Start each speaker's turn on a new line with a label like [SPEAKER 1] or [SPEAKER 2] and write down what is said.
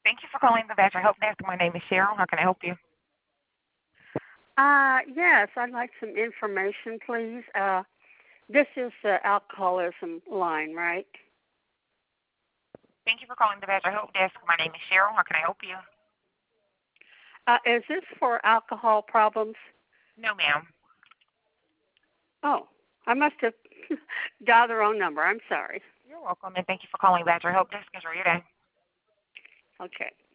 [SPEAKER 1] Thank you for calling the Badger Help Desk. My name is Cheryl. How can I help you?
[SPEAKER 2] Yes, I'd like some information, please. This is the alcoholism line, right?
[SPEAKER 1] Thank you for calling the Badger Help Desk. My name is Cheryl. How can I help you?
[SPEAKER 2] Is this for alcohol problems?
[SPEAKER 1] No, ma'am.
[SPEAKER 2] Oh, I must have dialed the wrong number. I'm sorry.
[SPEAKER 1] You're welcome, and thank you for calling Badger Help Desk. Enjoy your day.
[SPEAKER 2] Okay.